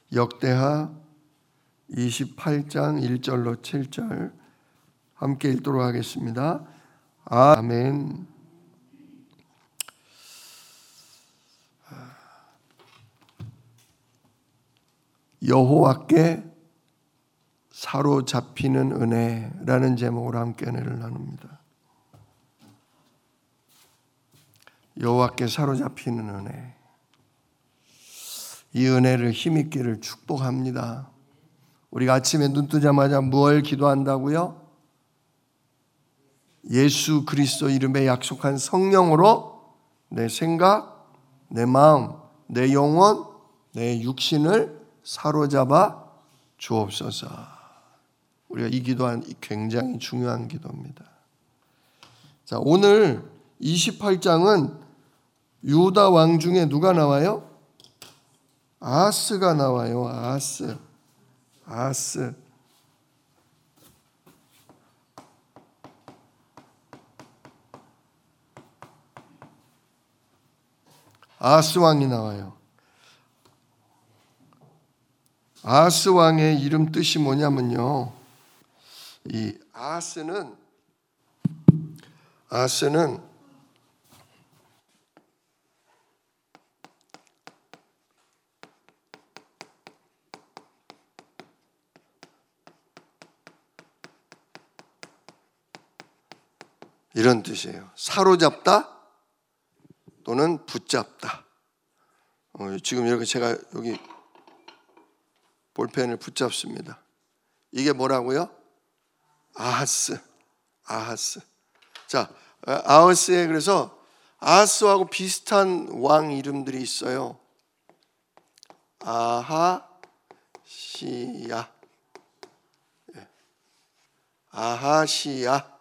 역대하 28장 1절로 7절 함께 읽도록 하겠습니다. 아멘. 여호와께 사로잡히는 은혜라는 제목으로 함께 은혜를 나눕니다. 여호와께 사로잡히는 은혜. 이 은혜를 힘있기를 축복합니다. 우리가 아침에 눈 뜨자마자 무엇을 기도한다고요? 예수 그리스도 이름에 약속한 성령으로 내 생각, 내 마음, 내 영혼, 내 육신을 사로잡아 주옵소서. 우리가 이 기도한 굉장히 중요한 기도입니다. 자, 오늘 28장은 유다 왕 중에 누가 나와요? 아하스가 나와요. 아하스. 아하스 왕이 나와요. 아하스 왕의 이름 뜻이 뭐냐면요. 이 아하스는 이런 뜻이에요. 사로잡다 또는 붙잡다. 지금 이렇게 제가 여기 볼펜을 붙잡습니다. 이게 뭐라고요? 아하스. 자, 아하스에 그래서 아하스하고 비슷한 왕 이름들이 있어요. 아하시야.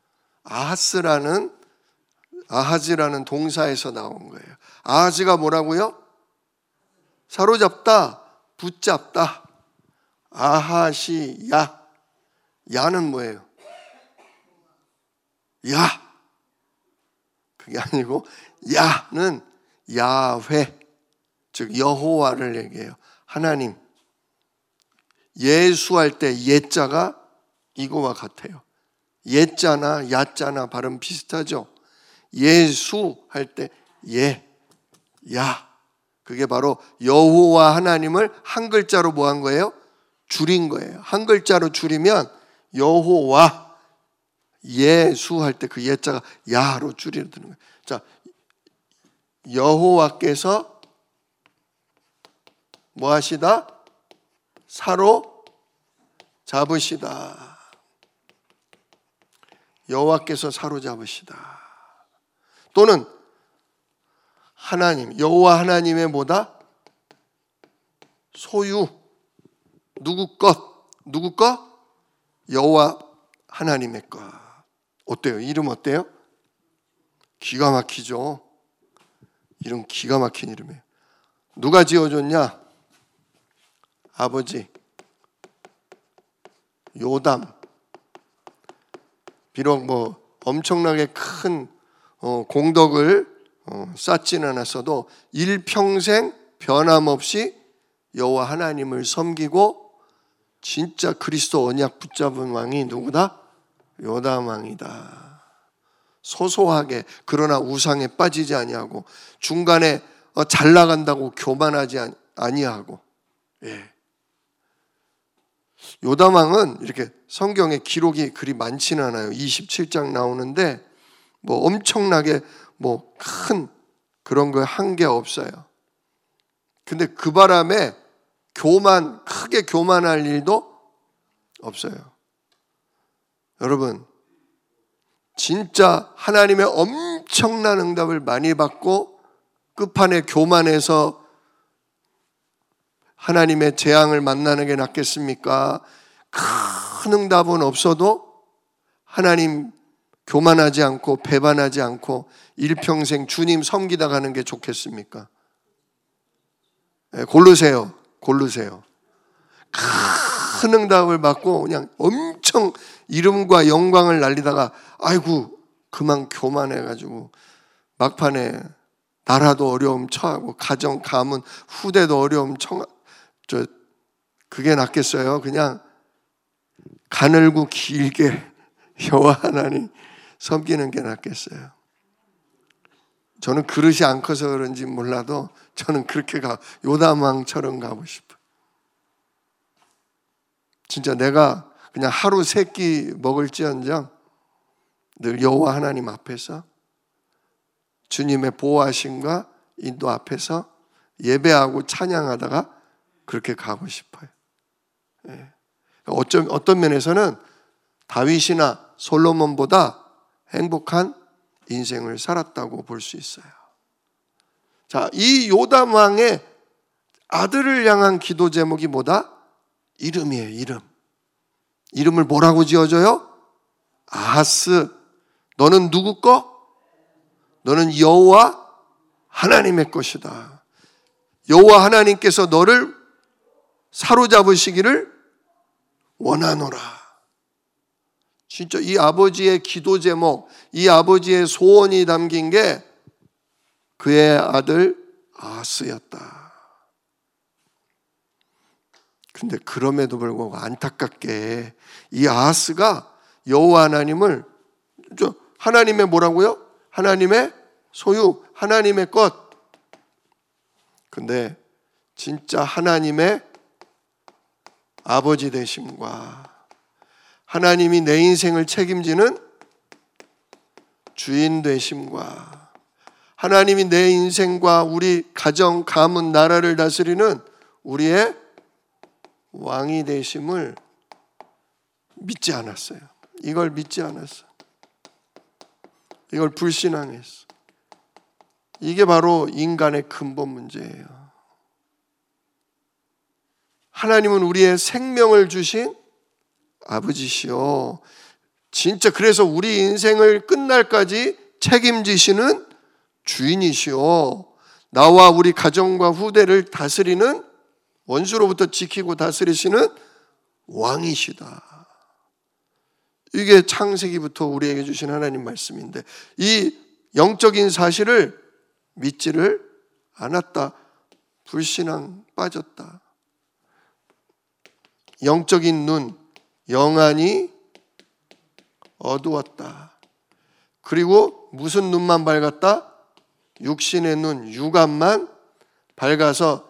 아하즈라는 동사에서 나온 거예요. 아하즈가 뭐라고요? 사로잡다, 붙잡다. 아하시야. 야는 뭐예요? 야. 그게 아니고 야는 야훼, 즉 여호와를 얘기해요. 하나님. 예수할 때 예자가 이거와 같아요. 예자나 야자나 발음 비슷하죠. 예수 할 때 야. 그게 바로 여호와 하나님을 한 글자로 뭐 한 거예요? 줄인 거예요. 한 글자로 줄이면 여호와, 예수 할 때 그 예자가 야로 줄이는 거예요. 자, 여호와께서 뭐 하시다? 사로 잡으시다. 여호와께서 사로잡으시다. 또는 하나님, 여호와 하나님의 뭐다? 소유. 누구 것? 여호와 하나님의 것. 어때요? 이름 어때요? 기가 막히죠? 이름 기가 막힌 이름이에요. 누가 지어줬냐? 아버지 요담. 비록 뭐 엄청나게 큰 공덕을 쌓지는 않았어도 일평생 변함없이 여호와 하나님을 섬기고 진짜 그리스도 언약 붙잡은 왕이 누구다? 요담 왕이다. 소소하게 그러나 우상에 빠지지 아니하고 중간에 잘 나간다고 교만하지 아니하고. 요담 왕은 이렇게 성경에 기록이 그리 많지는 않아요. 27장 나오는데 뭐 엄청나게 뭐 큰 그런 거 한 게 없어요. 근데 그 바람에 크게 교만할 일도 없어요. 여러분, 진짜 하나님의 엄청난 응답을 많이 받고 끝판에 교만해서 하나님의 재앙을 만나는 게 낫겠습니까? 큰 응답은 없어도 하나님 교만하지 않고 배반하지 않고 일평생 주님 섬기다 가는 게 좋겠습니까? 고르세요. 큰 응답을 받고 그냥 엄청 이름과 영광을 날리다가 아이고 그만 교만해가지고 막판에 나라도 어려움 처하고 가정, 가문, 후대도 어려움 그게 낫겠어요? 그냥 가늘고 길게 여호와 하나님 섬기는 게 낫겠어요? 저는 그릇이 안 커서 그런지 몰라도 저는 그렇게 요담왕처럼 가고 싶어요. 진짜 내가 그냥 하루 3끼 먹을지언정 늘 여호와 하나님 앞에서 주님의 보호하심과 인도 앞에서 예배하고 찬양하다가 그렇게 가고 싶어요. 예. 어떤 면에서는 다윗이나 솔로몬보다 행복한 인생을 살았다고 볼 수 있어요. 자, 이 요담 왕의 아들을 향한 기도 제목이 뭐다? 이름이에요. 이름. 이름을 뭐라고 지어줘요? 아하스. 너는 누구 거? 너는 여호와 하나님의 것이다. 여호와 하나님께서 너를 사로잡으시기를 원하노라. 진짜 이 아버지의 기도 제목, 이 아버지의 소원이 담긴 게 그의 아들 아하스였다. 근데 그럼에도 불구하고 안타깝게 이 아하스가 여호와 하나님을 하나님의 뭐라고요? 하나님의 소유, 하나님의 것. 근데 진짜 하나님의 아버지 되심과 하나님이 내 인생을 책임지는 주인 되심과 하나님이 내 인생과 우리 가정, 가문, 나라를 다스리는 우리의 왕이 되심을 믿지 않았어요. 이걸 믿지 않았어. 이걸 불신앙했어. 이게 바로 인간의 근본 문제예요. 하나님은 우리의 생명을 주신 아버지시오. 진짜 그래서 우리 인생을 끝날까지 책임지시는 주인이시오. 나와 우리 가정과 후대를 다스리는, 원수로부터 지키고 다스리시는 왕이시다. 이게 창세기부터 우리에게 주신 하나님 말씀인데 이 영적인 사실을 믿지를 않았다. 불신앙 빠졌다. 영적인 눈, 영안이 어두웠다. 그리고 무슨 눈만 밝았다? 육신의 눈, 육안만 밝아서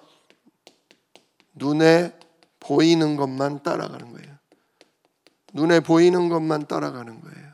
눈에 보이는 것만 따라가는 거예요. 눈에 보이는 것만 따라가는 거예요.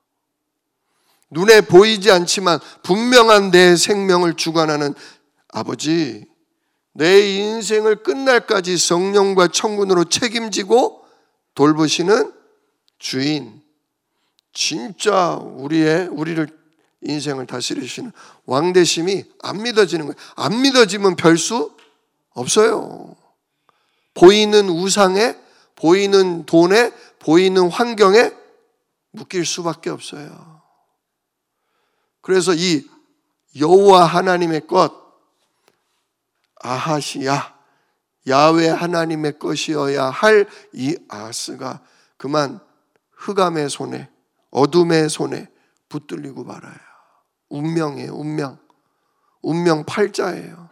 눈에 보이지 않지만 분명한 내 생명을 주관하는 아버지, 내 인생을 끝날까지 성령과 천군으로 책임지고 돌보시는 주인, 진짜 우리를 인생을 다스리시는 왕되심이 안 믿어지는 거예요. 안 믿어지면 별 수 없어요. 보이는 우상에, 보이는 돈에, 보이는 환경에 묶일 수밖에 없어요. 그래서 이 여호와 하나님의 것, 아하시야, 야훼 하나님의 것이어야 할 이 아하스가 그만 흑암의 손에, 어둠의 손에 붙들리고 말아요. 운명이에요. 운명 팔자예요.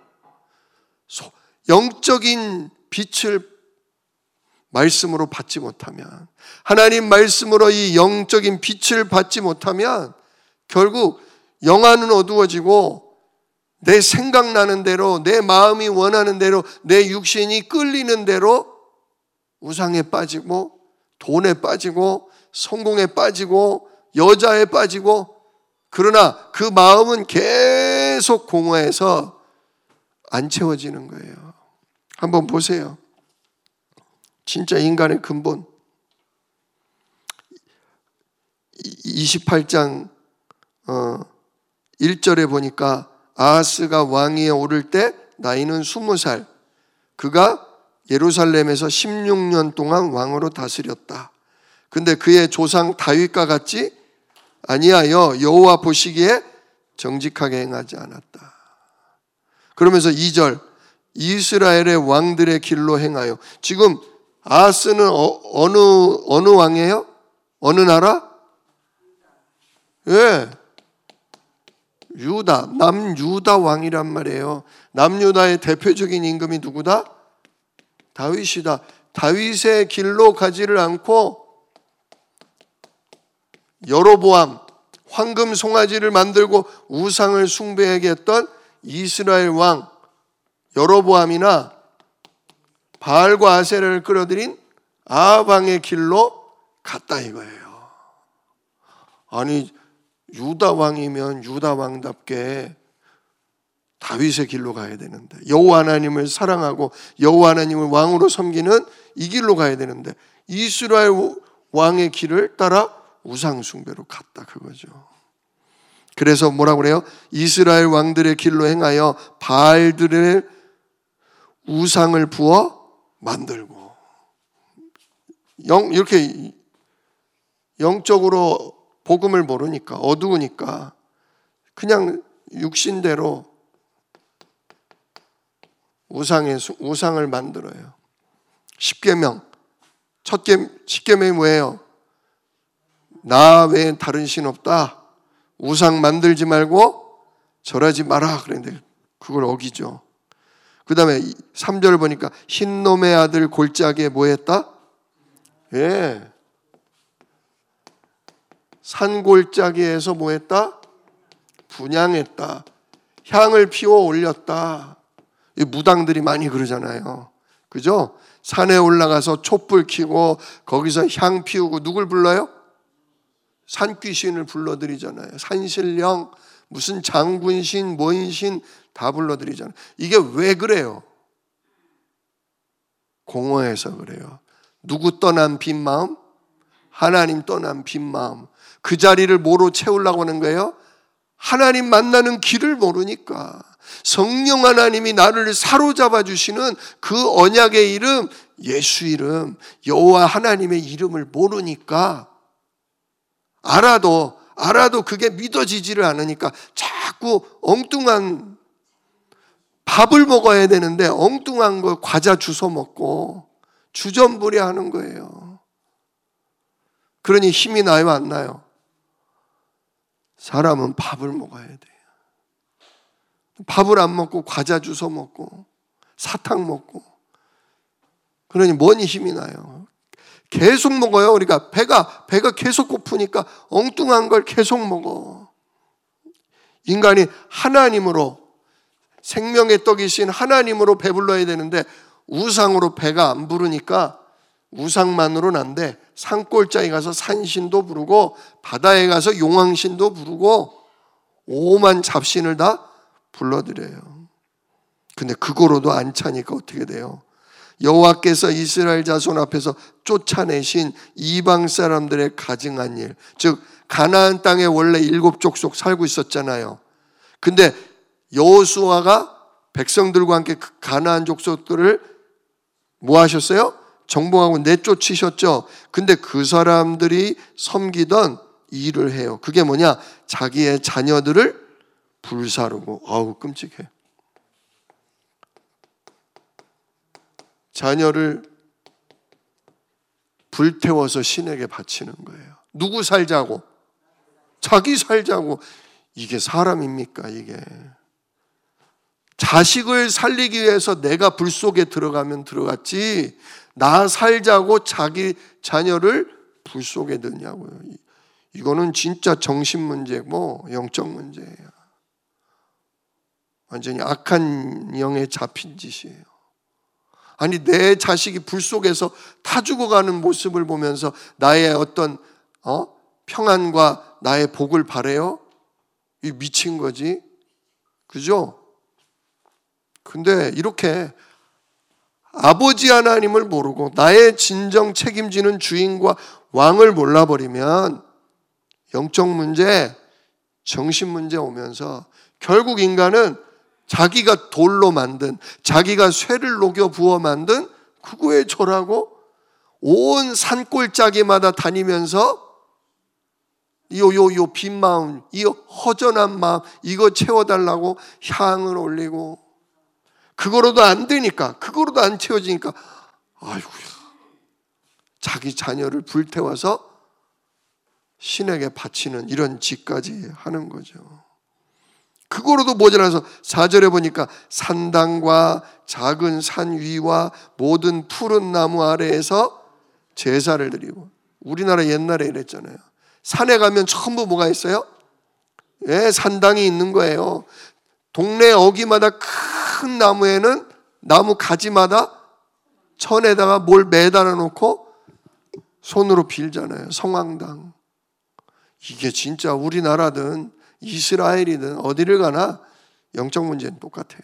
영적인 빛을 말씀으로 받지 못하면, 하나님 말씀으로 이 영적인 빛을 받지 못하면 결국 영안은 어두워지고 내 생각나는 대로, 내 마음이 원하는 대로, 내 육신이 끌리는 대로 우상에 빠지고 돈에 빠지고 성공에 빠지고 여자에 빠지고, 그러나 그 마음은 계속 공허해서 안 채워지는 거예요. 한번 보세요. 진짜 인간의 근본. 28장 1절에 보니까 아하스가 왕위에 오를 때 나이는 20살. 그가 예루살렘에서 16년 동안 왕으로 다스렸다. 근데 그의 조상 다윗과 같이 아니하여 여호와 보시기에 정직하게 행하지 않았다. 그러면서 2절, 이스라엘의 왕들의 길로 행하여. 지금 아하스는 어느 왕이에요? 어느 나라? 예, 유다, 남유다 왕이란 말이에요. 남유다의 대표적인 임금이 누구다? 다윗이다. 다윗의 길로 가지를 않고 여로보암, 황금 송아지를 만들고 우상을 숭배하게 했던 이스라엘 왕 여로보암이나 바알과 아세라를 끌어들인 아합 왕의 길로 갔다 이거예요. 아니 유다 왕이면 유다 왕답게 다윗의 길로 가야 되는데, 여호와 하나님을 사랑하고 여호와 하나님을 왕으로 섬기는 이 길로 가야 되는데 이스라엘 왕의 길을 따라 우상 숭배로 갔다 그거죠. 그래서 뭐라고 그래요? 이스라엘 왕들의 길로 행하여 바알들의 우상을 부어 만들고. 이렇게 영적으로 복음을 모르니까, 어두우니까 그냥 육신대로 우상을 만들어요. 십계명, 십계명이 뭐예요? 나 외엔 다른 신 없다. 우상 만들지 말고 절하지 마라 그랬는데 그걸 어기죠. 그 다음에 3절을 보니까 흰놈의 아들 골짜기에 뭐 했다? 예. 산골짜기에서 뭐 했다? 분향했다. 향을 피워 올렸다. 이 무당들이 많이 그러잖아요. 그죠? 산에 올라가서 촛불 켜고 거기서 향 피우고 누굴 불러요? 산귀신을 불러드리잖아요. 산신령, 무슨 장군신, 뭔신 다 불러드리잖아요. 이게 왜 그래요? 공허해서 그래요. 누구 떠난 빈 마음? 하나님 떠난 빈 마음. 그 자리를 뭐로 채우려고 하는 거예요? 하나님 만나는 길을 모르니까. 성령 하나님이 나를 사로잡아 주시는 그 언약의 이름, 예수 이름, 여호와 하나님의 이름을 모르니까, 알아도 그게 믿어지지를 않으니까 자꾸 엉뚱한 밥을 먹어야 되는데 엉뚱한 거 과자 주워 먹고 주전부리 하는 거예요. 그러니 힘이 나요, 안 나요? 사람은 밥을 먹어야 돼요. 밥을 안 먹고 과자 주워 먹고 사탕 먹고 그러니 뭔 힘이 나요? 계속 먹어요. 그러니까 배가 계속 고프니까 엉뚱한 걸 계속 먹어. 인간이 하나님으로, 생명의 떡이신 하나님으로 배불러야 되는데 우상으로 배가 안 부르니까 우상만으로는 안 돼. 산골짜기 가서 산신도 부르고 바다에 가서 용왕신도 부르고 오만 잡신을 다 불러드려요. 근데 그거로도 안 차니까 어떻게 돼요? 여호와께서 이스라엘 자손 앞에서 쫓아내신 이방 사람들의 가증한 일, 즉 가나안 땅에 원래 7족속 살고 있었잖아요. 근데 여호수아가 백성들과 함께 그 가나안 족속들을 뭐 하셨어요? 정복하고 내쫓으셨죠. 근데 그 사람들이 섬기던 일을 해요. 그게 뭐냐? 자기의 자녀들을 불사르고. 아우 끔찍해. 자녀를 불태워서 신에게 바치는 거예요. 누구 살자고? 자기 살자고. 이게 사람입니까? 이게. 자식을 살리기 위해서 내가 불 속에 들어가면 들어갔지, 나 살자고 자기 자녀를 불 속에 넣냐고요. 이거는 진짜 정신 문제고 영적 문제예요. 완전히 악한 영에 잡힌 짓이에요. 아니 내 자식이 불 속에서 타 죽어가는 모습을 보면서 나의 어떤 평안과 나의 복을 바래요? 이 미친 거지. 그죠? 근데 이렇게 아버지 하나님을 모르고 나의 진정 책임지는 주인과 왕을 몰라버리면 영적 문제, 정신 문제 오면서 결국 인간은 자기가 돌로 만든, 자기가 쇠를 녹여 부어 만든 그거에 절하고 온 산골짜기마다 다니면서 요 빈 마음, 이 허전한 마음 이거 채워달라고 향을 올리고, 그거로도 안 되니까, 그거로도 안 채워지니까 아이고야, 자기 자녀를 불태워서 신에게 바치는 이런 짓까지 하는 거죠. 그거로도 모자라서 4절에 보니까 산당과 작은 산 위와 모든 푸른 나무 아래에서 제사를 드리고. 우리나라 옛날에 이랬잖아요. 산에 가면 전부 뭐가 있어요? 예, 산당이 있는 거예요. 동네 어귀마다 큰 나무에는 나무 가지마다 천에다가 뭘 매달아 놓고 손으로 빌잖아요. 성황당. 이게 진짜 우리나라든 이스라엘이든 어디를 가나 영적 문제는 똑같아요.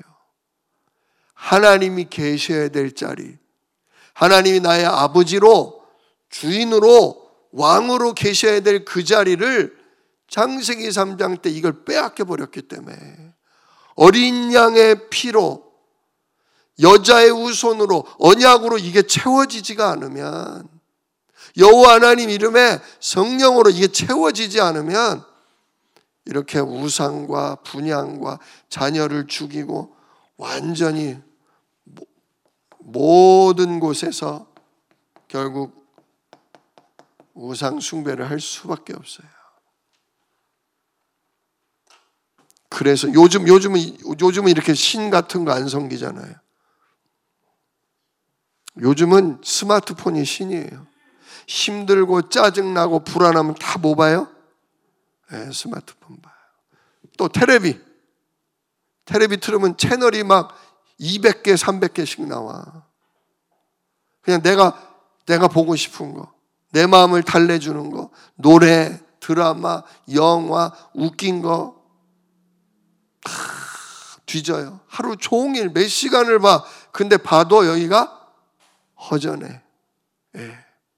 하나님이 계셔야 될 자리, 하나님이 나의 아버지로 주인으로 왕으로 계셔야 될 그 자리를 창세기 3장 때 이걸 빼앗겨 버렸기 때문에 어린 양의 피로 여자의 후손으로 언약으로 이게 채워지지가 않으면, 여호와 하나님 이름에 성령으로 이게 채워지지 않으면 이렇게 우상과 분향과 자녀를 죽이고 완전히 모든 곳에서 결국 우상 숭배를 할 수밖에 없어요. 그래서 요즘은 이렇게 신 같은 거 안 섬기잖아요. 요즘은 스마트폰이 신이에요. 힘들고 짜증나고 불안하면 다 뭐 봐요? 네, 스마트폰 봐요. 또 테레비 틀으면 채널이 막 200개, 300개씩 나와. 그냥 내가 보고 싶은 거, 내 마음을 달래주는 거, 노래, 드라마, 영화, 웃긴 거 다 뒤져요. 하루 종일 몇 시간을 봐. 근데 봐도 여기가 허전해. 예.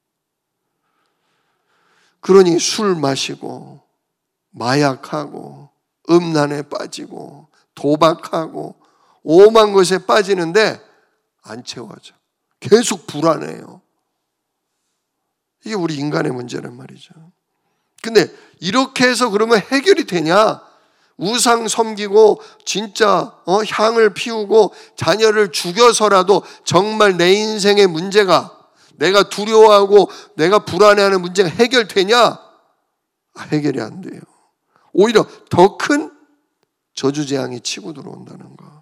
그러니 술 마시고 마약하고 음란에 빠지고 도박하고 오만 것에 빠지는데 안 채워져. 계속 불안해요. 이게 우리 인간의 문제란 말이죠. 근데 이렇게 해서 그러면 해결이 되냐? 우상 섬기고 진짜 향을 피우고 자녀를 죽여서라도 정말 내 인생의 문제가, 내가 두려워하고 내가 불안해하는 문제가 해결되냐? 해결이 안 돼요. 오히려 더 큰 저주재앙이 치고 들어온다는 거.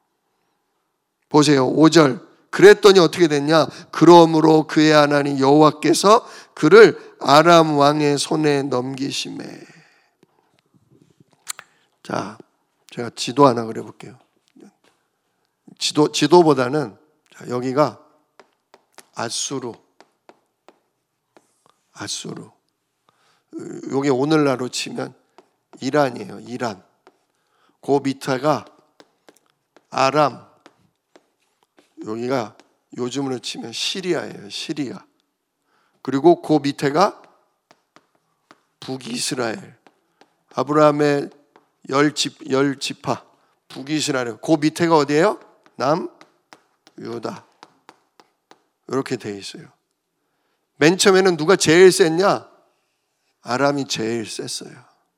보세요. 5절. 그랬더니 어떻게 됐냐? 그러므로 그의 하나님 여호와께서 그를 아람 왕의 손에 넘기시매. 자, 제가 지도 하나 그려볼게요. 지도보다는 여기가 아수르. 여기 오늘날로 치면 이란이에요. 이란. 그 밑에가 아람. 여기가 요즘으로 치면 시리아예요. 시리아. 그리고 그 밑에가 북이스라엘. 아브라함의 열 지파. 북이스라엘. 그 밑에가 어디예요? 남유다. 이렇게 돼 있어요. 맨 처음에는 누가 제일 셌냐? 아람이 제일 셌어요.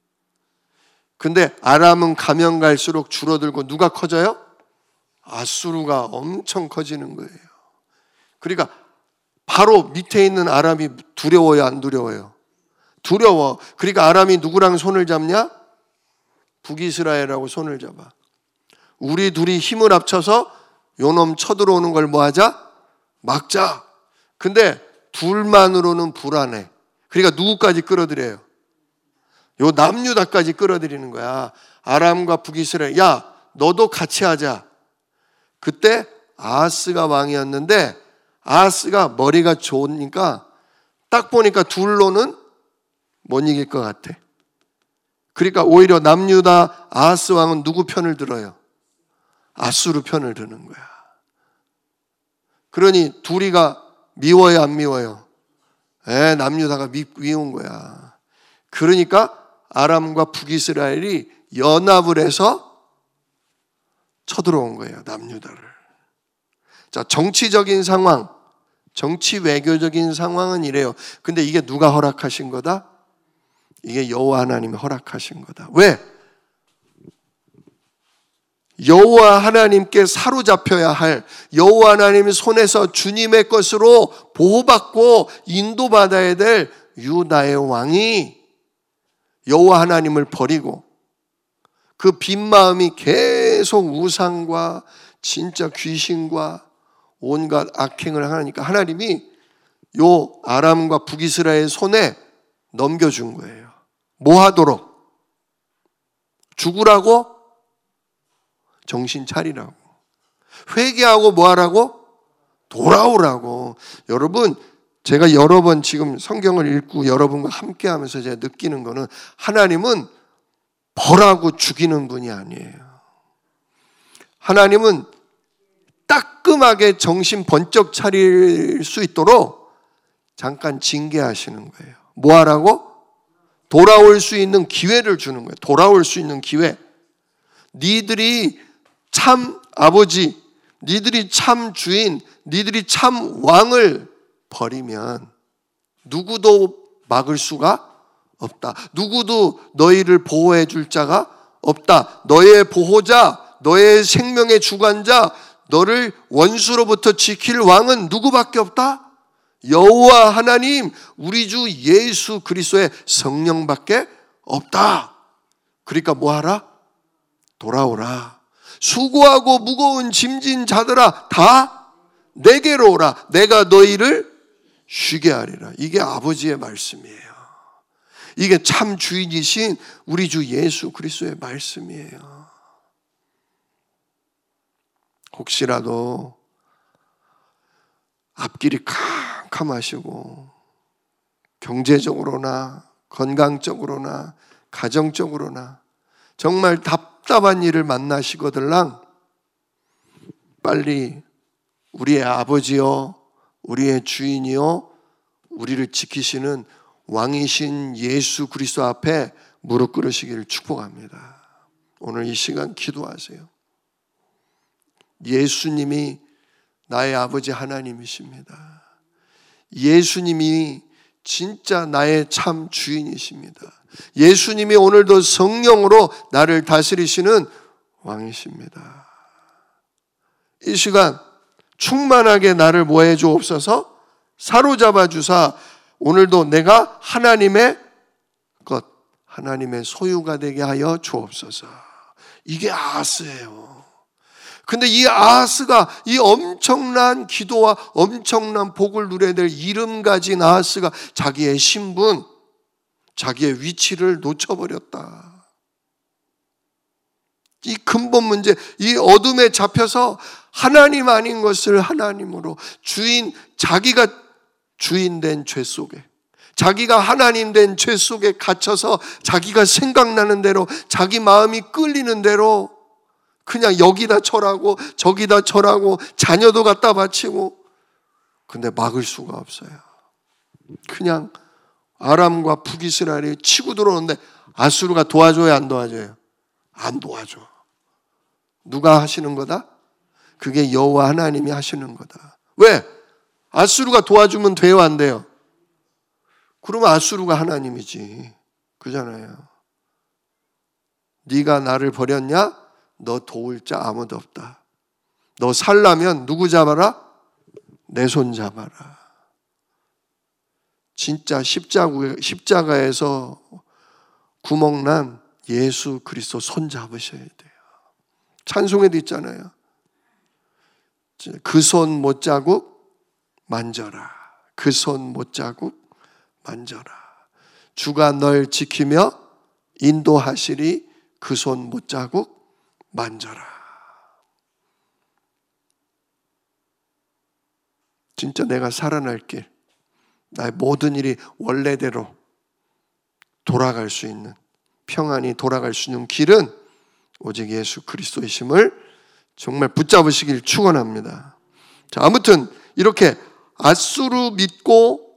근데 아람은 가면 갈수록 줄어들고 누가 커져요? 아수르가 엄청 커지는 거예요. 그러니까 바로 밑에 있는 아람이 두려워요, 안 두려워요? 두려워. 그러니까 아람이 누구랑 손을 잡냐? 북이스라엘하고 손을 잡아. 우리 둘이 힘을 합쳐서 요놈 쳐들어오는 걸 뭐 하자? 막자. 근데 둘만으로는 불안해. 그러니까 누구까지 끌어들여요? 요 남유다까지 끌어들이는 거야. 아람과 북이스라엘. 야, 너도 같이 하자. 그때 아하스가 왕이었는데 아하스가 머리가 좋으니까 딱 보니까 둘로는 못 이길 것 같아. 그러니까 오히려 남유다 아하스 왕은 누구 편을 들어요? 아수르 편을 드는 거야. 그러니 둘이가 미워요, 안 미워요? 남유다가 미운 거야. 그러니까 아람과 북이스라엘이 연합을 해서 쳐들어온 거예요, 남유다를. 자, 정치적인 상황, 정치 외교적인 상황은 이래요. 근데 이게 누가 허락하신 거다? 이게 여호와 하나님이 허락하신 거다. 왜? 여호와 하나님께 사로잡혀야 할, 여호와 하나님의 손에서 주님의 것으로 보호받고 인도받아야 될 유다의 왕이 여호와 하나님을 버리고 그 빈 마음이 계속 우상과 진짜 귀신과 온갖 악행을 하니까 하나님이 요 아람과 북이스라엘 손에 넘겨준 거예요. 뭐 하도록? 죽으라고? 정신 차리라고. 회개하고 뭐 하라고? 돌아오라고. 여러분, 제가 여러 번 지금 성경을 읽고 여러분과 함께 하면서 제가 느끼는 거는 하나님은 벌하고 죽이는 분이 아니에요. 하나님은 따끔하게 정신 번쩍 차릴 수 있도록 잠깐 징계하시는 거예요. 뭐 하라고? 돌아올 수 있는 기회를 주는 거예요. 돌아올 수 있는 기회. 니들이 참 아버지, 니들이 참 주인, 니들이 참 왕을 버리면 누구도 막을 수가 없다. 누구도 너희를 보호해 줄 자가 없다. 너의 보호자, 너의 생명의 주관자, 너를 원수로부터 지킬 왕은 누구밖에 없다? 여호와 하나님, 우리 주 예수 그리스도의 성령밖에 없다. 그러니까 뭐 하라? 돌아오라. 수고하고 무거운 짐진 자들아, 다 내게로 오라. 내가 너희를 쉬게 하리라. 이게 아버지의 말씀이에요. 이게 참 주인이신 우리 주 예수 그리스도의 말씀이에요. 혹시라도 앞길이 캄캄하시고 경제적으로나 건강적으로나 가정적으로나 정말 답답한 일을 만나시거들랑 빨리 우리의 아버지요, 우리의 주인이요, 우리를 지키시는 왕이신 예수 그리스도 앞에 무릎 꿇으시기를 축복합니다. 오늘 이 시간 기도하세요. 예수님이 나의 아버지 하나님이십니다. 예수님이 진짜 나의 참 주인이십니다. 예수님이 오늘도 성령으로 나를 다스리시는 왕이십니다. 이 시간 충만하게 나를 뭐해 주옵소서? 사로잡아 주사 오늘도 내가 하나님의 것, 하나님의 소유가 되게 하여 주옵소서. 이게 아하스예요. 근데 이 아하스가 이 엄청난 기도와 엄청난 복을 누려야 될 이름 가진 아하스가 자기의 신분, 자기의 위치를 놓쳐버렸다. 이 근본 문제, 이 어둠에 잡혀서 하나님 아닌 것을 하나님으로 자기가 주인 된 죄 속에, 자기가 하나님 된 죄 속에 갇혀서 자기가 생각나는 대로, 자기 마음이 끌리는 대로 그냥 여기다 절하고 저기다 절하고 자녀도 갖다 바치고, 근데 막을 수가 없어요. 그냥 아람과 북이스라엘이 치고 들어오는데 아수르가 도와줘요, 안 도와줘요? 안 도와줘. 누가 하시는 거다? 그게 여호와 하나님이 하시는 거다. 왜? 아수르가 도와주면 돼요, 안 돼요? 그러면 아수르가 하나님이지. 그잖아요. 네가 나를 버렸냐? 너 도울 자 아무도 없다. 너 살려면 누구 잡아라? 내 손 잡아라. 진짜 십자가에서 구멍난 예수 그리스도 손 잡으셔야 돼요. 찬송에도 있잖아요. 그 손 못자국 만져라. 그 손 못자국 만져라. 주가 널 지키며 인도하시리. 그 손 못자국 만져라. 진짜 내가 살아날 길, 나의 모든 일이 원래대로 돌아갈 수 있는, 평안히 돌아갈 수 있는 길은 오직 예수 그리스도이심을 정말 붙잡으시길 축원합니다. 자, 아무튼 이렇게 아수르 믿고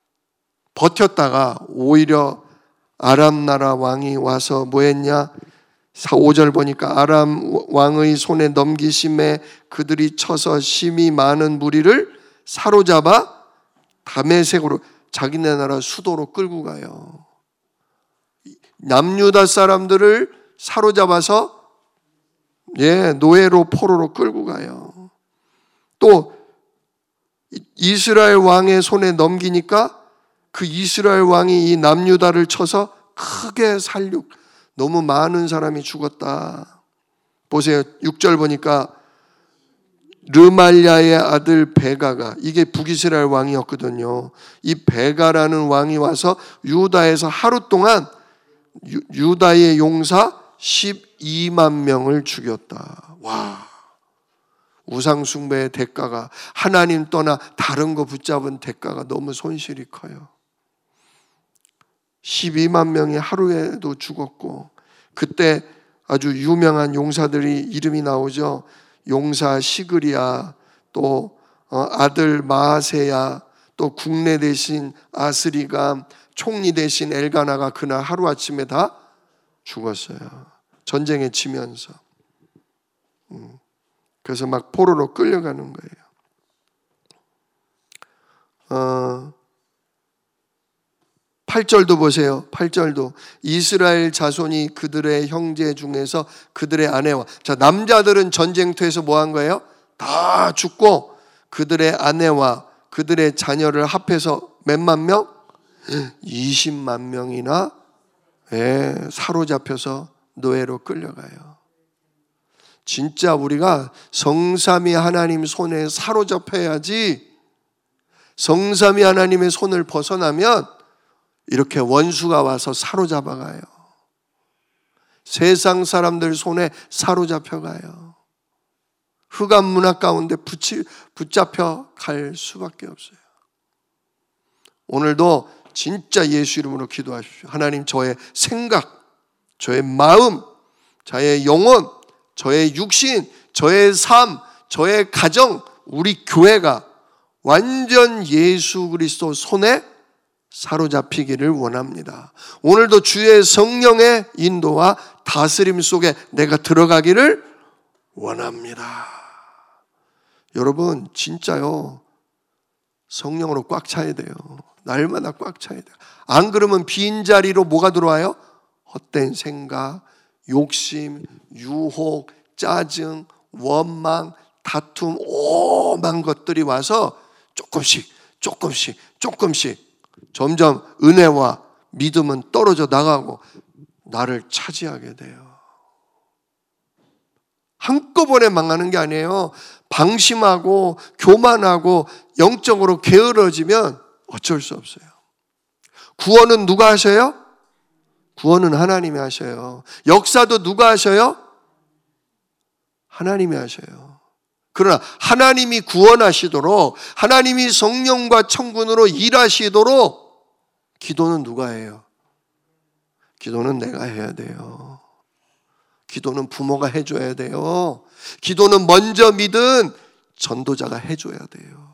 버텼다가 오히려 아람 나라 왕이 와서 뭐 했냐? 5절 보니까 아람 왕의 손에 넘기심에 그들이 쳐서 심히 많은 무리를 사로잡아 다메섹으로, 자기네 나라 수도로 끌고 가요. 남유다 사람들을 사로잡아서 노예로 포로로 끌고 가요. 또 이스라엘 왕의 손에 넘기니까 그 이스라엘 왕이 이 남유다를 쳐서 크게 살육, 너무 많은 사람이 죽었다. 보세요. 6절 보니까 르말야의 아들 베가가, 이게 북이스라엘 왕이었거든요. 이 베가라는 왕이 와서 유다에서 하루 동안 유다의 용사 12만 명을 죽였다. 와, 우상 숭배의 대가가, 하나님 떠나 다른 거 붙잡은 대가가 너무 손실이 커요. 12만 명이 하루에도 죽었고, 그때 아주 유명한 용사들이 이름이 나오죠. 용사 시그리야, 또 아들 마아세야, 또 국내 대신 아스리감, 총리 대신 엘가나가 그날 하루아침에 다 죽었어요. 전쟁에 지면서. 그래서 막 포로로 끌려가는 거예요. 8절도 보세요. 8절도 이스라엘 자손이 그들의 형제 중에서 그들의 아내와, 자, 남자들은 전쟁터에서 뭐 한 거예요? 다 죽고 그들의 아내와 그들의 자녀를 합해서 몇만 명? 20만 명이나 사로잡혀서 노예로 끌려가요. 진짜 우리가 성삼위 하나님 손에 사로잡혀야지, 성삼위 하나님의 손을 벗어나면 이렇게 원수가 와서 사로잡아가요. 세상 사람들 손에 사로잡혀가요. 흑암 문화 가운데 붙잡혀 갈 수밖에 없어요. 오늘도 진짜 예수 이름으로 기도하십시오. 하나님, 저의 생각, 저의 마음, 저의 영혼, 저의 육신, 저의 삶, 저의 가정, 우리 교회가 완전 예수 그리스도 손에 사로잡히기를 원합니다. 오늘도 주의 성령의 인도와 다스림 속에 내가 들어가기를 원합니다. 여러분, 진짜요, 성령으로 꽉 차야 돼요. 날마다 꽉 차야 돼요. 안 그러면 빈자리로 뭐가 들어와요? 헛된 생각, 욕심, 유혹, 짜증, 원망, 다툼, 오만 것들이 와서 조금씩 점점 은혜와 믿음은 떨어져 나가고 나를 차지하게 돼요. 한꺼번에 망하는 게 아니에요. 방심하고 교만하고 영적으로 게으러지면 어쩔 수 없어요. 구원은 누가 하셔요? 구원은 하나님이 하셔요. 역사도 누가 하셔요? 하나님이 하셔요. 그러나 하나님이 구원하시도록, 하나님이 성령과 청군으로 일하시도록 기도는 누가 해요? 기도는 내가 해야 돼요. 기도는 부모가 해줘야 돼요. 기도는 먼저 믿은 전도자가 해줘야 돼요.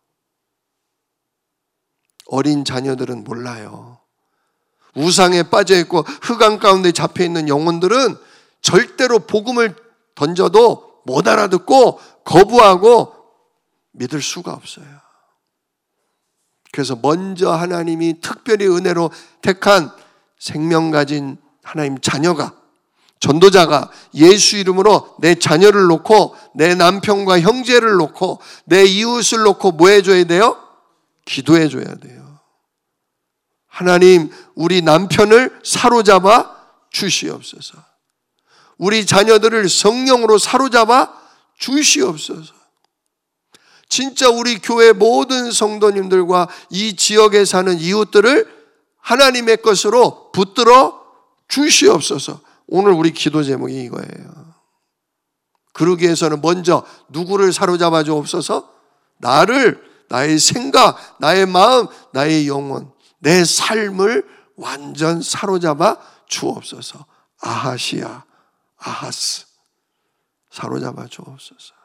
어린 자녀들은 몰라요. 우상에 빠져있고 흑암 가운데 잡혀있는 영혼들은 절대로 복음을 던져도 못 알아듣고 거부하고 믿을 수가 없어요. 그래서 먼저 하나님이 특별히 은혜로 택한 생명 가진 하나님 자녀가, 전도자가 예수 이름으로 내 자녀를 놓고 내 남편과 형제를 놓고 내 이웃을 놓고 뭐 해줘야 돼요? 기도해 줘야 돼요. 하나님, 우리 남편을 사로잡아 주시옵소서. 우리 자녀들을 성령으로 사로잡아 주시옵소서. 진짜 우리 교회 모든 성도님들과 이 지역에 사는 이웃들을 하나님의 것으로 붙들어 주시옵소서. 오늘 우리 기도 제목이 이거예요. 그러기 위해서는 먼저 누구를 사로잡아 주옵소서? 나를, 나의 생각, 나의 마음, 나의 영혼, 내 삶을 완전 사로잡아 주옵소서. 아하시야, 아하스, 사로잡아 주옵소서.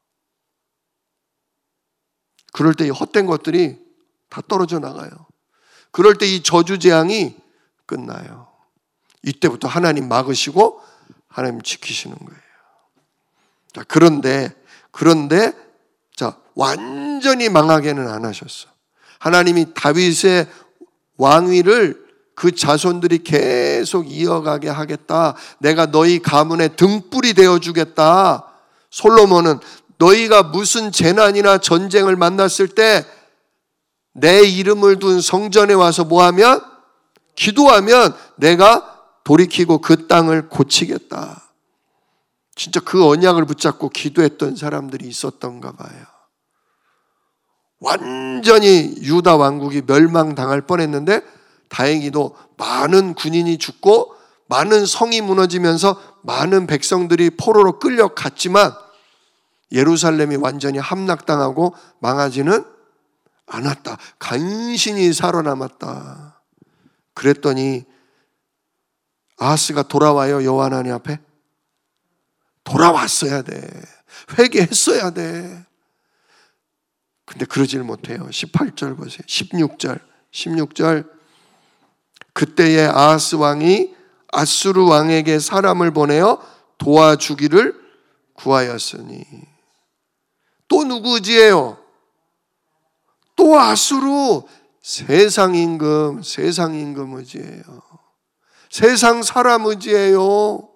그럴 때 이 헛된 것들이 다 떨어져 나가요. 그럴 때 이 저주 재앙이 끝나요. 이때부터 하나님 막으시고 하나님 지키시는 거예요. 자, 그런데 자, 완전히 망하게는 안 하셨어. 하나님이 다윗의 왕위를 그 자손들이 계속 이어가게 하겠다. 내가 너희 가문의 등불이 되어주겠다. 솔로몬은 너희가 무슨 재난이나 전쟁을 만났을 때 내 이름을 둔 성전에 와서 뭐하면? 기도하면 내가 돌이키고 그 땅을 고치겠다. 진짜 그 언약을 붙잡고 기도했던 사람들이 있었던가 봐요. 완전히 유다 왕국이 멸망당할 뻔했는데 다행히도 많은 군인이 죽고 많은 성이 무너지면서 많은 백성들이 포로로 끌려갔지만 예루살렘이 완전히 함락당하고 망하지는 않았다. 간신히 살아남았다. 그랬더니 아하스가 돌아와요. 여호와 하나님 앞에. 돌아왔어야 돼. 회개했어야 돼. 근데 그러질 못해요. 18절 보세요. 16절. 그때에 아하스 왕이 아수르 왕에게 사람을 보내어 도와주기를 구하였으니. 또 누구 의지예요? 또 아수르. 세상 임금 의지예요. 세상 사람 의지예요.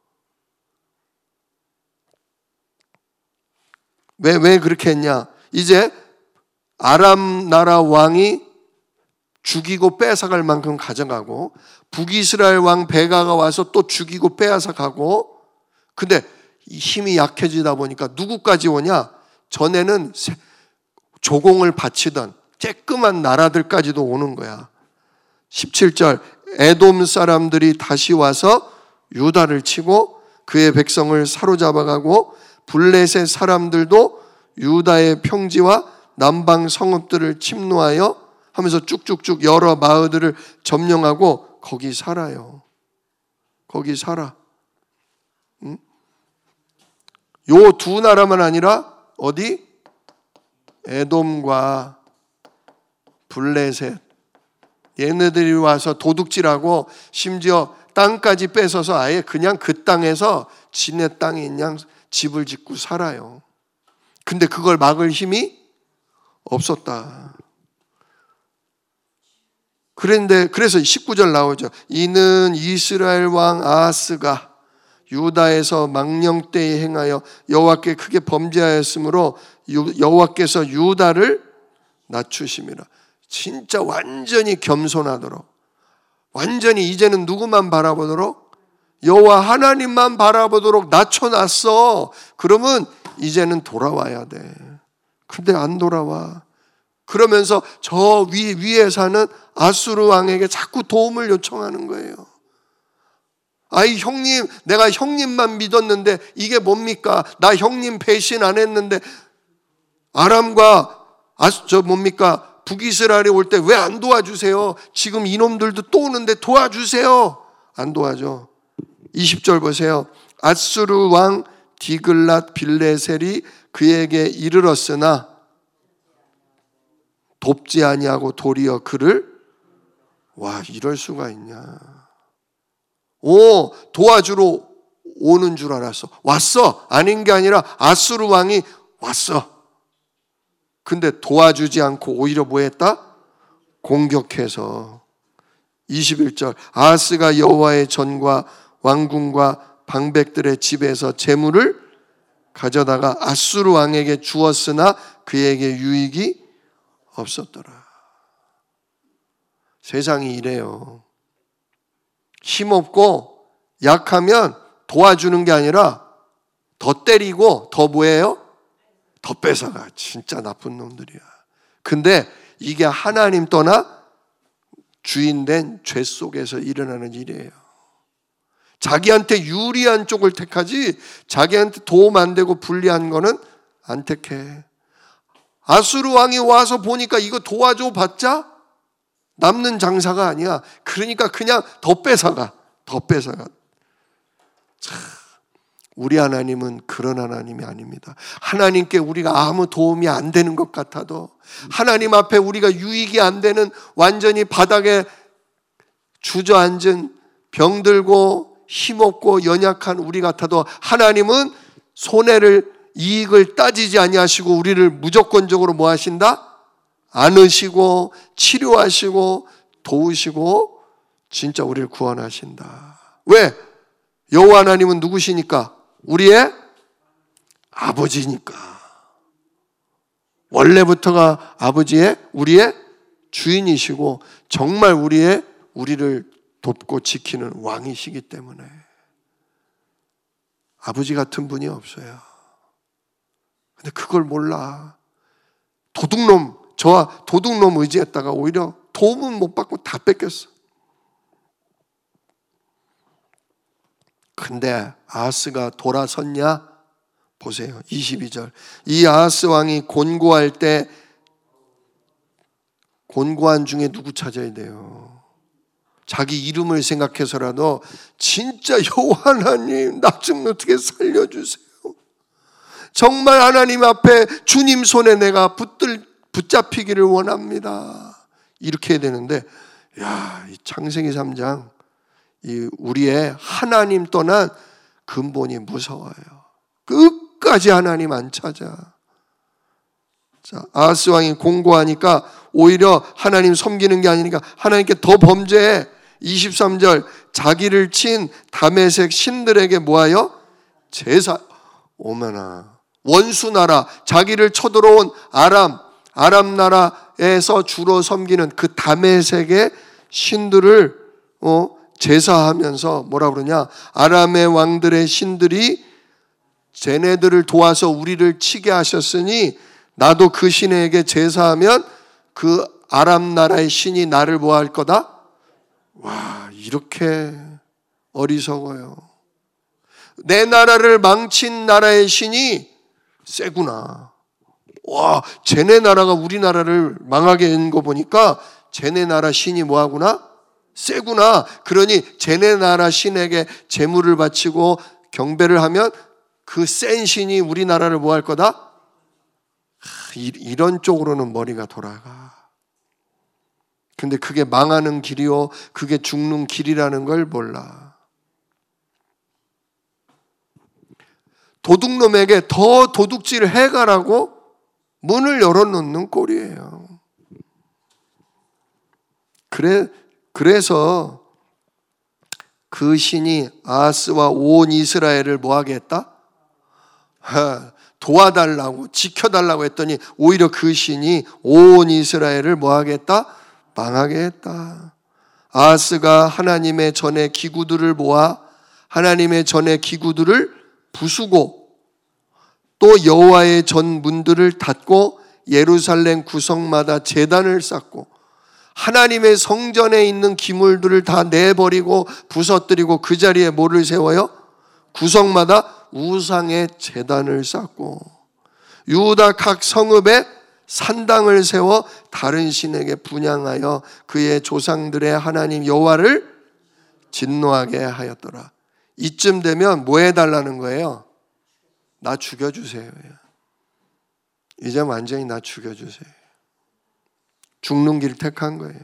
왜 그렇게 했냐? 이제 아람 나라 왕이 죽이고 빼앗아갈 만큼 가져가고 북이스라엘 왕 베가가 와서 또 죽이고 빼앗아가고, 근데 힘이 약해지다 보니까 누구까지 오냐? 전에는 조공을 바치던 쬐끄만 나라들까지도 오는 거야. 17절 에돔 사람들이 다시 와서 유다를 치고 그의 백성을 사로잡아가고 블레셋 사람들도 유다의 평지와 남방 성읍들을 침노하여 하면서 쭉쭉쭉 여러 마을들을 점령하고 거기 살아요. 거기 살아. 응? 요 두 나라만 아니라 어디? 에돔과 블레셋. 얘네들이 와서 도둑질하고 심지어 땅까지 뺏어서 아예 그냥 그 땅에서 지네 땅에 그냥 집을 짓고 살아요. 근데 그걸 막을 힘이 없었다. 그래서 19절 나오죠. 이는 이스라엘 왕 아하스가 유다에서 망령 때에 행하여 여호와께 크게 범죄하였으므로 여호와께서 유다를 낮추심이라. 진짜 완전히 겸손하도록, 완전히 이제는 누구만 바라보도록? 여호와 하나님만 바라보도록 낮춰놨어. 그러면 이제는 돌아와야 돼. 근데 안 돌아와. 그러면서 저 위에 사는 아수르 왕에게 자꾸 도움을 요청하는 거예요. 아이 형님, 내가 형님만 믿었는데 이게 뭡니까? 나 형님 배신 안 했는데 아람과 북이스라엘이 올 때 왜 안 도와주세요? 지금 이놈들도 또 오는데 도와주세요. 안 도와줘. 20절 보세요. 아수르 왕 디글랏 빌레셀이 그에게 이르렀으나 돕지 아니하고 도리어 그를, 와, 이럴 수가 있냐. 도와주러 오는 줄 알았어. 왔어. 아닌 게 아니라 아수르 왕이 왔어. 근데 도와주지 않고 오히려 뭐 했다? 공격해서. 21절 아하스가 여호와의 전과 왕궁과 방백들의 집에서 재물을 가져다가 아수르 왕에게 주었으나 그에게 유익이 없었더라. 세상이 이래요. 힘없고 약하면 도와주는 게 아니라 더 때리고 더 뭐예요? 더 뺏어가. 진짜 나쁜 놈들이야. 근데 이게 하나님 떠나 주인된 죄 속에서 일어나는 일이에요. 자기한테 유리한 쪽을 택하지 자기한테 도움 안 되고 불리한 거는 안 택해. 아수르 왕이 와서 보니까 이거 도와줘 봤자 남는 장사가 아니야. 그러니까 그냥 더 뺏어가. 참, 우리 하나님은 그런 하나님이 아닙니다. 하나님께 우리가 아무 도움이 안 되는 것 같아도, 하나님 앞에 우리가 유익이 안 되는 완전히 바닥에 주저앉은 병들고 힘없고 연약한 우리 같아도 하나님은 손해를, 이익을 따지지 아니하시고 우리를 무조건적으로 뭐 하신다? 안으시고 치료하시고 도우시고 진짜 우리를 구원하신다. 왜? 여호와 하나님은 누구시니까? 우리의 아버지니까. 원래부터가 아버지의, 우리의 주인이시고 정말 우리를 돕고 지키는 왕이시기 때문에 아버지 같은 분이 없어요. 근데 그걸 몰라. 저와 도둑놈 의지했다가 오히려 도움은 못 받고 다 뺏겼어. 근데 아하스가 돌아섰냐? 보세요. 22절. 이 아하스 왕이 곤고할 때 곤고한 중에 누구 찾아야 돼요? 자기 이름을 생각해서라도 진짜 여호와 하나님, 나 좀 어떻게 살려주세요. 정말 하나님 앞에 주님 손에 내가 붙잡히기를 원합니다. 이렇게 해야 되는데, 이 창세기 3장 이 우리의 하나님 떠난 근본이 무서워요. 끝까지 하나님 안 찾아. 자, 아하스 왕이 공고하니까 오히려 하나님 섬기는 게 아니니까 하나님께 더 범죄해. 23절, 자기를 친 다메섹 신들에게 뭐하여? 제사. 오메나, 원수 나라, 자기를 쳐들어온 아람 나라에서 주로 섬기는 그 다메섹의 신들을 제사하면서 뭐라 그러냐? 아람의 왕들의 신들이 쟤네들을 도와서 우리를 치게 하셨으니 나도 그 신에게 제사하면 그 아람 나라의 신이 나를 뭐 할 거다? 와, 이렇게 어리석어요. 내 나라를 망친 나라의 신이 세구나. 와, 쟤네 나라가 우리나라를 망하게 한 거 보니까 쟤네 나라 신이 뭐하구나? 세구나. 그러니 쟤네 나라 신에게 제물을 바치고 경배를 하면 그 센 신이 우리나라를 뭐 할 거다? 이런 쪽으로는 머리가 돌아가. 근데 그게 망하는 길이요, 그게 죽는 길이라는 걸 몰라. 도둑놈에게 더 도둑질 해가라고 문을 열어놓는 꼴이에요. 그래서 그 신이 아하스와 온 이스라엘을 뭐하게 했다? 도와달라고, 지켜달라고 했더니 오히려 그 신이 온 이스라엘을 뭐하게 했다? 망하게 했다. 아하스가 하나님의 전에 기구들을 모아 하나님의 전에 기구들을 부수고 또 여호와의 전 문들을 닫고 예루살렘 구석마다 제단을 쌓고 하나님의 성전에 있는 기물들을 다 내버리고 부서뜨리고 그 자리에 뭐를 세워요? 구석마다 우상의 제단을 쌓고 유다 각 성읍에 산당을 세워 다른 신에게 분향하여 그의 조상들의 하나님 여호와를 진노하게 하였더라. 이쯤 되면 뭐 해달라는 거예요? 나 죽여주세요. 이제 완전히 나 죽여주세요. 죽는 길 택한 거예요.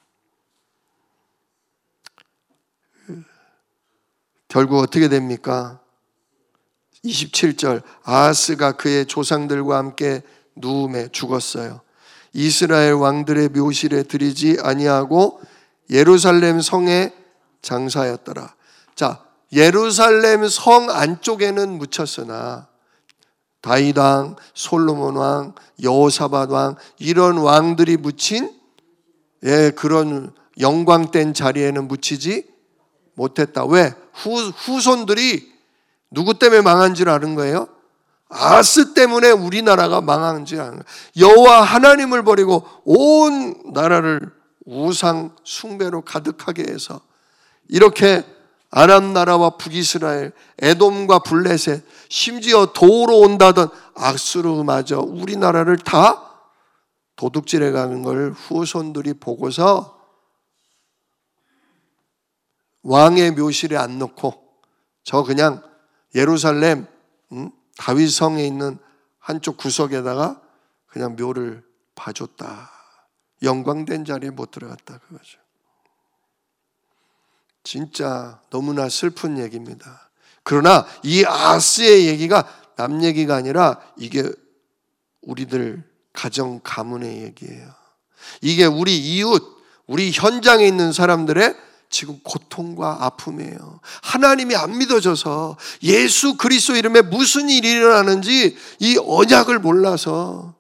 결국 어떻게 됩니까? 27절, 아하스가 그의 조상들과 함께 누움에 죽었어요. 이스라엘 왕들의 묘실에 들이지 아니하고 예루살렘 성에 장사하였더라. 자, 예루살렘 성 안쪽에는 묻혔으나 다윗 왕, 솔로몬 왕, 여호사밧 왕 이런 왕들이 묻힌 그런 영광된 자리에는 묻히지 못했다. 왜? 후손들이 누구 때문에 망한 줄 아는 거예요? 아하스 때문에 우리나라가 망한 줄 아는 거예요. 여호와 하나님을 버리고 온 나라를 우상 숭배로 가득하게 해서 이렇게 아람 나라와 북이스라엘, 에돔과 블레셋, 심지어 도우러 온다던 악수르마저 우리나라를 다 도둑질해 가는 걸 후손들이 보고서 왕의 묘실에 안 놓고 저 그냥 예루살렘 다윗성에 있는 한쪽 구석에다가 그냥 묘를 봐줬다. 영광된 자리에 못 들어갔다 그거죠. 진짜 너무나 슬픈 얘기입니다. 그러나 이 아하스의 얘기가 남 얘기가 아니라 이게 우리들 가정 가문의 얘기예요. 이게 우리 이웃, 우리 현장에 있는 사람들의 지금 고통과 아픔이에요. 하나님이 안 믿어져서 예수 그리스도 이름에 무슨 일이 일어나는지 이 언약을 몰라서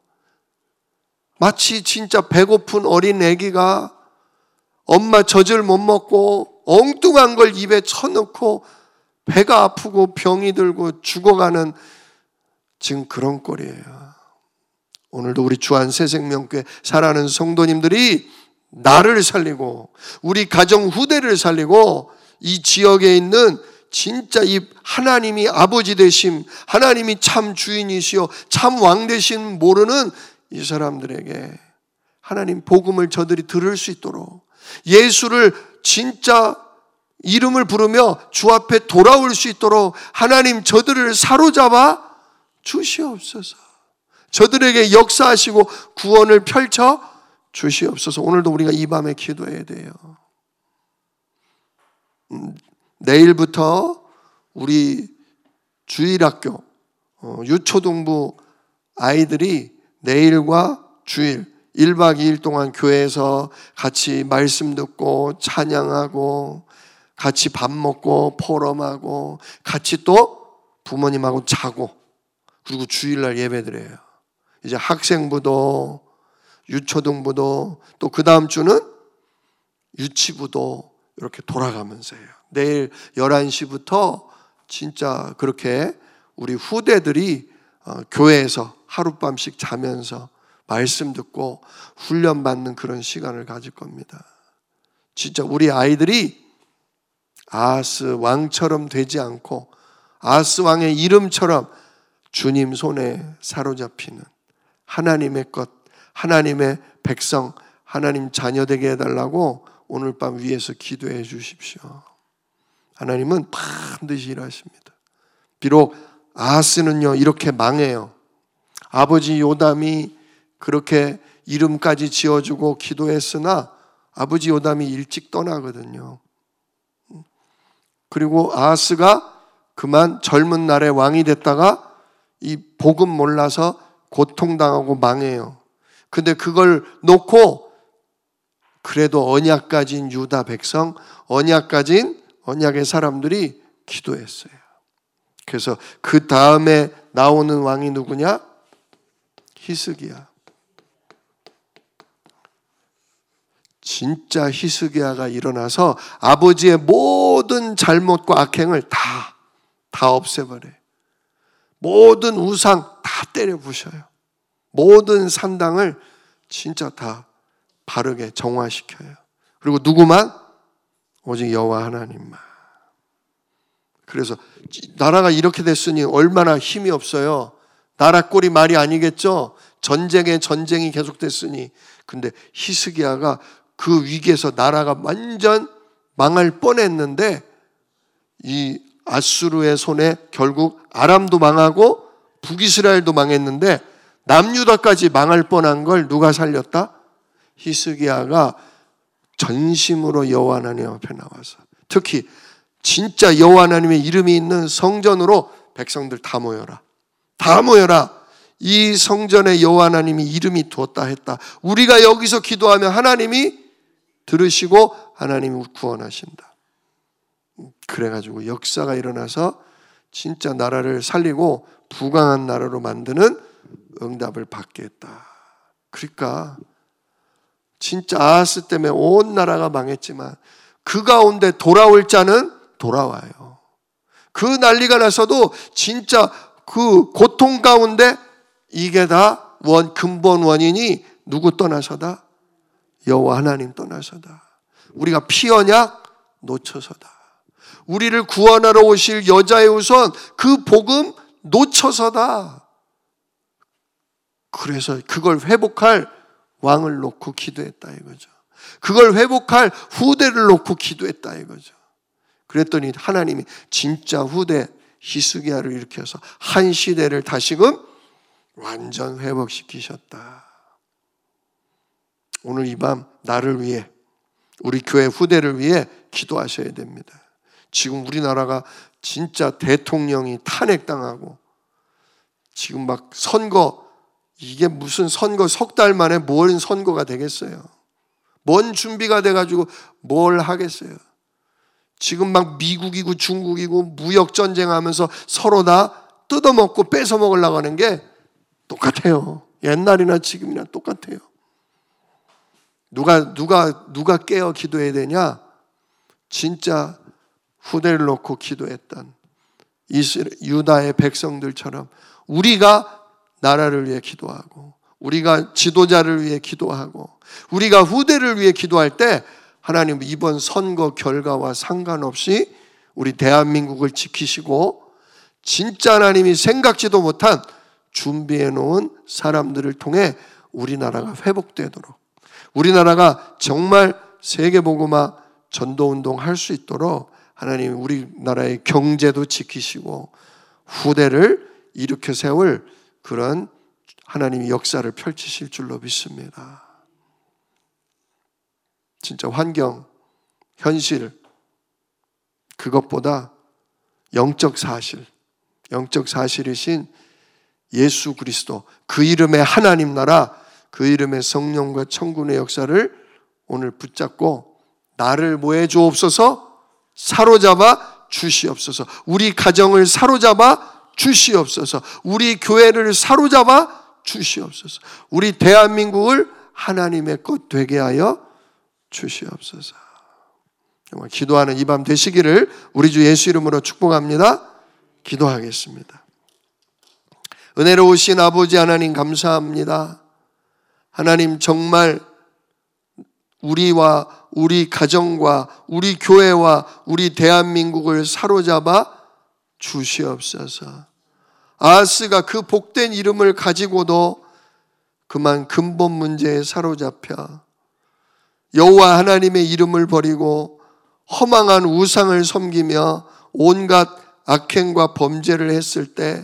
마치 진짜 배고픈 어린 아기가 엄마 젖을 못 먹고 엉뚱한 걸 입에 쳐넣고 배가 아프고 병이 들고 죽어가는 지금 그런 꼴이에요. 오늘도 우리 주안새생명교회 살아가는 성도님들이 나를 살리고 우리 가정 후대를 살리고 이 지역에 있는 진짜 이 하나님이 아버지 되심, 하나님이 참 주인이시요 참 왕 되심 모르는 이 사람들에게 하나님 복음을 저들이 들을 수 있도록 예수를 진짜 이름을 부르며 주 앞에 돌아올 수 있도록 하나님 저들을 사로잡아 주시옵소서. 저들에게 역사하시고 구원을 펼쳐 주시옵소서. 오늘도 우리가 이 밤에 기도해야 돼요. 내일부터 우리 주일학교 유초등부 아이들이 내일과 주일 1박 2일 동안 교회에서 같이 말씀 듣고 찬양하고 같이 밥 먹고 포럼하고 같이 또 부모님하고 자고 그리고 주일날 예배드려요. 이제 학생부도 유초등부도 또 그 다음 주는 유치부도 이렇게 돌아가면서 해요. 내일 11시부터 진짜 그렇게 우리 후대들이 교회에서 하룻밤씩 자면서 말씀 듣고 훈련받는 그런 시간을 가질 겁니다. 진짜 우리 아이들이 아하스 왕처럼 되지 않고 아하스 왕의 이름처럼 주님 손에 사로잡히는 하나님의 것, 하나님의 백성, 하나님 자녀 되게 해달라고 오늘 밤 위에서 기도해 주십시오. 하나님은 반드시 일하십니다. 비록 아하스는요 이렇게 망해요. 아버지 요담이 그렇게 이름까지 지어주고 기도했으나 아버지 요담이 일찍 떠나거든요. 그리고 아하스가 그만 젊은 날에 왕이 됐다가 이 복음 몰라서 고통당하고 망해요. 근데 그걸 놓고 그래도 언약 가진 유다 백성, 언약 가진 언약의 사람들이 기도했어요. 그래서 그 다음에 나오는 왕이 누구냐? 히스기야. 진짜 히스기야가 일어나서 아버지의 모든 잘못과 악행을 다 없애버려요. 모든 우상 다 때려 부셔요. 모든 산당을 진짜 다 바르게 정화시켜요. 그리고 누구만? 오직 여호와 하나님만. 그래서 나라가 이렇게 됐으니 얼마나 힘이 없어요. 나라 꼴이 말이 아니겠죠. 전쟁이 계속됐으니. 근데 히스기야가 그 위기에서 나라가 완전 망할 뻔했는데 이 아수르의 손에 결국 아람도 망하고 북이스라엘도 망했는데 남유다까지 망할 뻔한 걸 누가 살렸다? 히스기야가 전심으로 여호와 하나님 앞에 나와서 특히 진짜 여호와 하나님의 이름이 있는 성전으로 백성들 다 모여라. 다 모여라. 이 성전에 여호와 하나님이 이름이 두었다 했다. 우리가 여기서 기도하면 하나님이 들으시고 하나님이 구원하신다. 그래가지고 역사가 일어나서 진짜 나라를 살리고 부강한 나라로 만드는 응답을 받게 했다. 그러니까 진짜 아하스 때문에 온 나라가 망했지만 그 가운데 돌아올 자는 돌아와요. 그 난리가 나서도 진짜 그 고통 가운데 이게 다 근본 원인이 누구 떠나서다? 여호와 하나님 떠나서다. 우리가 피 언약 놓쳐서다. 우리를 구원하러 오실 여자의 우선 그 복음 놓쳐서다. 그래서 그걸 회복할 왕을 놓고 기도했다 이거죠. 그걸 회복할 후대를 놓고 기도했다 이거죠. 그랬더니 하나님이 진짜 후대 히스기야를 일으켜서 한 시대를 다시금 완전 회복시키셨다. 오늘 이 밤 나를 위해 우리 교회 후대를 위해 기도하셔야 됩니다. 지금 우리나라가 진짜 대통령이 탄핵당하고 지금 막 선거 이게 무슨 선거 석 달 만에 뭔 선거가 되겠어요. 뭔 준비가 돼가지고 뭘 하겠어요. 지금 막 미국이고 중국이고 무역전쟁하면서 서로 다 뜯어먹고 뺏어먹으려고 하는 게 똑같아요. 옛날이나 지금이나 똑같아요. 누가 깨어 기도해야 되냐? 진짜 후대를 놓고 기도했던 유다의 백성들처럼 우리가 나라를 위해 기도하고 우리가 지도자를 위해 기도하고 우리가 후대를 위해 기도할 때 하나님 이번 선거 결과와 상관없이 우리 대한민국을 지키시고 진짜 하나님이 생각지도 못한 준비해 놓은 사람들을 통해 우리나라가 회복되도록 우리나라가 정말 세계복음화 전도운동 할 수 있도록 하나님 우리나라의 경제도 지키시고 후대를 일으켜 세울 그런 하나님이 역사를 펼치실 줄로 믿습니다. 진짜 환경, 현실 그것보다 영적 사실이신 예수 그리스도 그 이름의 하나님 나라 그 이름의 성령과 천군의 역사를 오늘 붙잡고 나를 뭐해 주옵소서 사로잡아 주시옵소서 우리 가정을 사로잡아 주시옵소서 우리 교회를 사로잡아 주시옵소서 우리 대한민국을 하나님의 것 되게 하여 주시옵소서. 정말 기도하는 이 밤 되시기를 우리 주 예수 이름으로 축복합니다. 기도하겠습니다. 은혜로우신 아버지 하나님 감사합니다. 하나님 정말 우리와 우리 가정과 우리 교회와 우리 대한민국을 사로잡아 주시옵소서. 아하스가 그 복된 이름을 가지고도 그만 근본 문제에 사로잡혀 여호와 하나님의 이름을 버리고 허망한 우상을 섬기며 온갖 악행과 범죄를 했을 때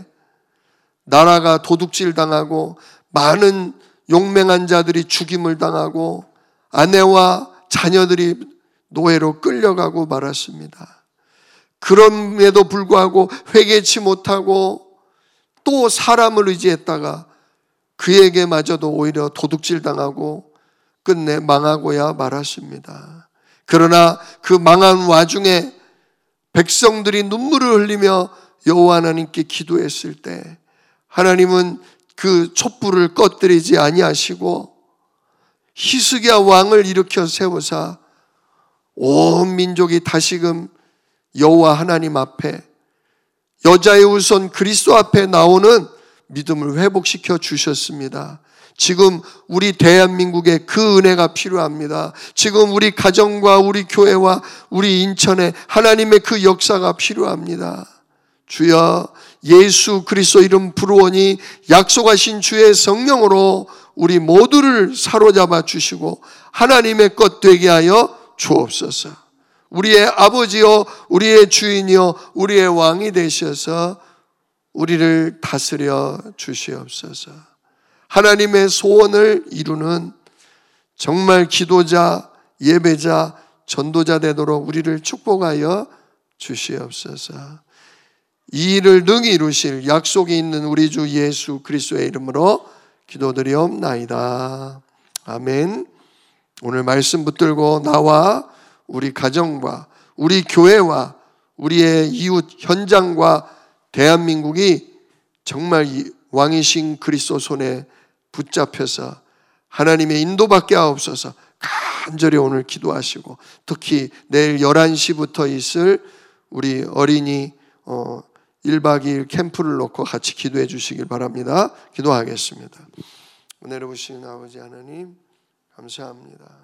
나라가 도둑질 당하고 많은 용맹한 자들이 죽임을 당하고 아내와 자녀들이 노예로 끌려가고 말았습니다. 그럼에도 불구하고 회개치 못하고 또 사람을 의지했다가 그에게마저도 오히려 도둑질 당하고 끝내 망하고야 말았습니다. 그러나 그 망한 와중에 백성들이 눈물을 흘리며 여호와 하나님께 기도했을 때 하나님은 그 촛불을 꺼뜨리지 아니하시고 히스기야 왕을 일으켜 세우사 온 민족이 다시금 여호와 하나님 앞에 여자의 후손 그리스도 앞에 나오는 믿음을 회복시켜 주셨습니다. 지금 우리 대한민국에 그 은혜가 필요합니다. 지금 우리 가정과 우리 교회와 우리 인천에 하나님의 그 역사가 필요합니다. 주여 예수 그리스도 이름 부르오니 약속하신 주의 성령으로 우리 모두를 사로잡아 주시고 하나님의 것 되게 하여 주옵소서. 우리의 아버지요 우리의 주인이요 우리의 왕이 되셔서 우리를 다스려 주시옵소서. 하나님의 소원을 이루는 정말 기도자, 예배자, 전도자 되도록 우리를 축복하여 주시옵소서. 이 일을 능히 이루실 약속이 있는 우리 주 예수 그리스도의 이름으로 기도드리옵나이다. 아멘. 오늘 말씀 붙들고 나와 우리 가정과 우리 교회와 우리의 이웃 현장과 대한민국이 정말 왕이신 그리스도 손에 붙잡혀서 하나님의 인도받게 하옵소서. 간절히 오늘 기도하시고 특히 내일 11시부터 있을 우리 어린이 1박 2일 캠프를 놓고 같이 기도해 주시길 바랍니다. 기도하겠습니다. 은혜로우신 아버지 하나님 감사합니다.